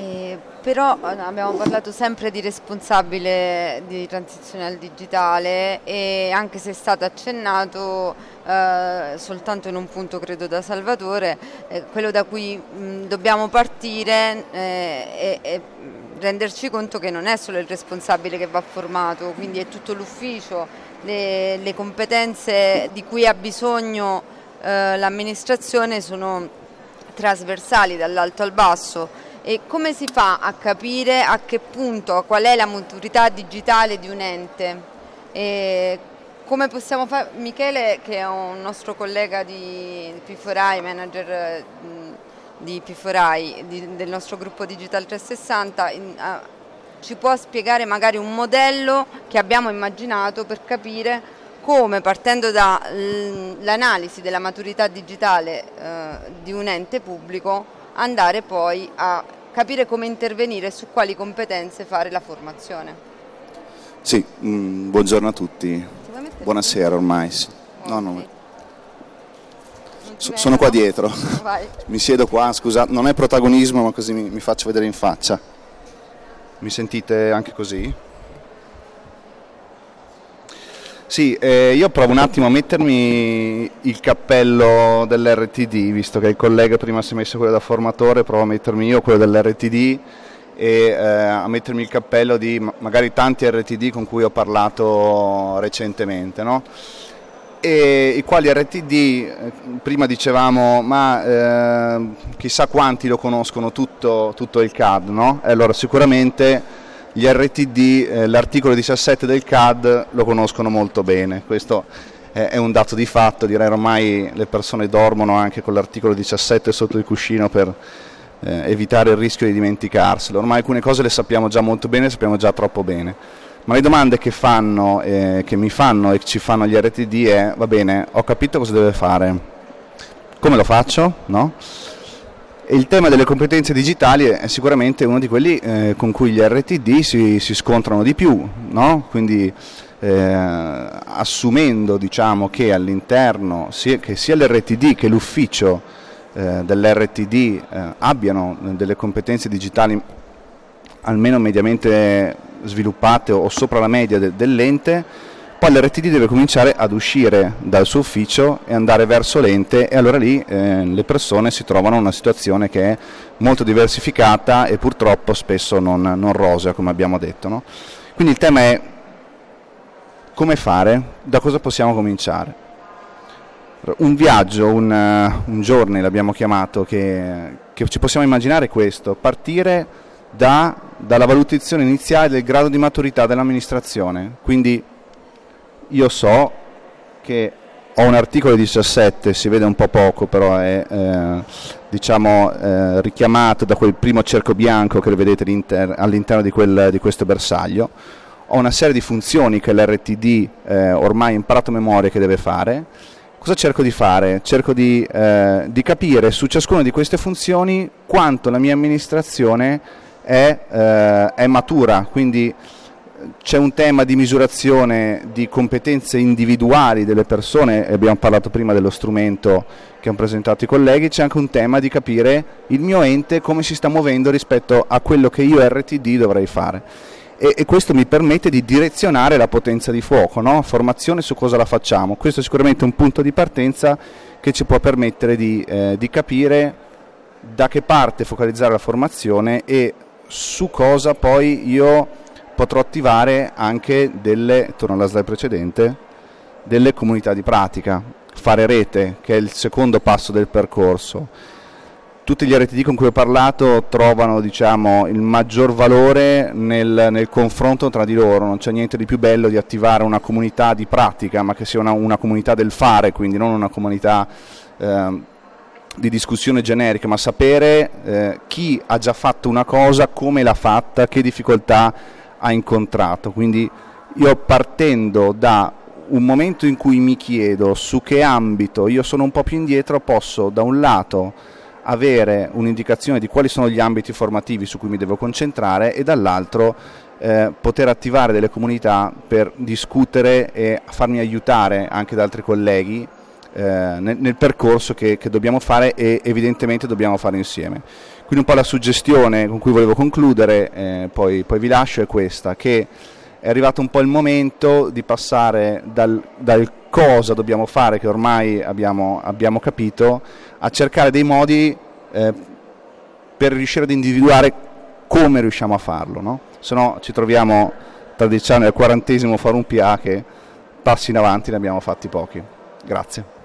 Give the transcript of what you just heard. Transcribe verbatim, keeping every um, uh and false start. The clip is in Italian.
Eh, però abbiamo parlato sempre di responsabile di transizione al digitale, e anche se è stato accennato eh, soltanto in un punto, credo, da Salvatore, eh, quello da cui mh, dobbiamo partire eh, è, è renderci conto che non è solo il responsabile che va formato, quindi è tutto l'ufficio, le, le competenze di cui ha bisogno eh, l'amministrazione sono trasversali dall'alto al basso. E come si fa a capire a che punto, qual è la maturità digitale di un ente? E come possiamo fare? Michele, che è un nostro collega di P quattro I, manager di P quattro I, di, del nostro gruppo Digital trecentosessanta, in, uh, ci può spiegare magari un modello che abbiamo immaginato per capire come, partendo dall'analisi della maturità digitale uh, di un ente pubblico, andare poi a capire come intervenire e su quali competenze fare la formazione. Sì, mh, buongiorno a tutti. Buonasera ormai. Sì. No, no. So, sono qua dietro. Vai. Mi siedo qua, scusa, non è protagonismo, ma così mi, mi faccio vedere in faccia. Mi sentite anche così? Sì, eh, io provo un attimo a mettermi il cappello dell'R T D, visto che il collega prima si è messo quello da formatore, provo a mettermi io quello dell'R T D e eh, a mettermi il cappello di magari tanti R T D con cui ho parlato recentemente, no? E i quali R T D, eh, prima dicevamo, ma eh, chissà quanti lo conoscono tutto, tutto il C A D, no? E allora sicuramente gli R T D, eh, l'articolo diciassette del C A D lo conoscono molto bene, questo è, è un dato di fatto, direi ormai le persone dormono anche con l'articolo diciassette sotto il cuscino per eh, evitare il rischio di dimenticarselo, ormai alcune cose le sappiamo già molto bene, le sappiamo già troppo bene, ma le domande che fanno, eh, che mi fanno e ci fanno gli R T D è, va bene, ho capito cosa deve fare, come lo faccio, no? E il tema delle competenze digitali è sicuramente uno di quelli eh, con cui gli R T D si, si scontrano di più, no? Quindi eh, assumendo, diciamo, che all'interno sia, che sia l'R T D che l'ufficio eh, dell'R T D eh, abbiano delle competenze digitali almeno mediamente sviluppate o sopra la media de, dell'ente, poi l'R T D deve cominciare ad uscire dal suo ufficio e andare verso l'ente, e allora lì eh, le persone si trovano in una situazione che è molto diversificata e purtroppo spesso non, non rosea, come abbiamo detto, no? Quindi il tema è come fare, da cosa possiamo cominciare. Un viaggio, un, un journey l'abbiamo chiamato, che, che ci possiamo immaginare questo, partire da, dalla valutazione iniziale del grado di maturità dell'amministrazione, quindi io so che ho un articolo diciassette, si vede un po' poco, però è eh, diciamo eh, richiamato da quel primo cerco bianco che vedete all'interno di, quel, di questo bersaglio. Ho una serie di funzioni che l'R T D eh, ormai ha imparato a memoria che deve fare. Cosa cerco di fare? Cerco di, eh, di capire su ciascuna di queste funzioni quanto la mia amministrazione è, eh, è matura, quindi c'è un tema di misurazione di competenze individuali delle persone, e abbiamo parlato prima dello strumento che hanno presentato i colleghi, c'è anche un tema di capire il mio ente come si sta muovendo rispetto a quello che io R T D dovrei fare, e, e questo mi permette di direzionare la potenza di fuoco, no? Formazione su cosa la facciamo, questo è sicuramente un punto di partenza che ci può permettere di, eh, di capire da che parte focalizzare la formazione e su cosa poi io potrò attivare anche delle, torno alla slide precedente, delle comunità di pratica, fare rete, che è il secondo passo del percorso. Tutti gli R T D con cui ho parlato trovano, diciamo, il maggior valore nel, nel confronto tra di loro, non c'è niente di più bello di attivare una comunità di pratica, ma che sia una, una comunità del fare, quindi non una comunità eh, di discussione generica, ma sapere eh, chi ha già fatto una cosa, come l'ha fatta, che difficoltà ha incontrato. Quindi io, partendo da un momento in cui mi chiedo su che ambito io sono un po' più indietro, posso da un lato avere un'indicazione di quali sono gli ambiti formativi su cui mi devo concentrare e dall'altro eh, poter attivare delle comunità per discutere e farmi aiutare anche da altri colleghi eh, nel, nel percorso che, che dobbiamo fare e evidentemente dobbiamo fare insieme. Quindi un po' la suggestione con cui volevo concludere, eh, poi, poi vi lascio, è questa, che è arrivato un po' il momento di passare dal, dal cosa dobbiamo fare, che ormai abbiamo, abbiamo capito, a cercare dei modi eh, per riuscire ad individuare come riusciamo a farlo, no? Se no ci troviamo tra dieci anni al quarantesimo Forum P A che passi in avanti ne abbiamo fatti pochi. Grazie.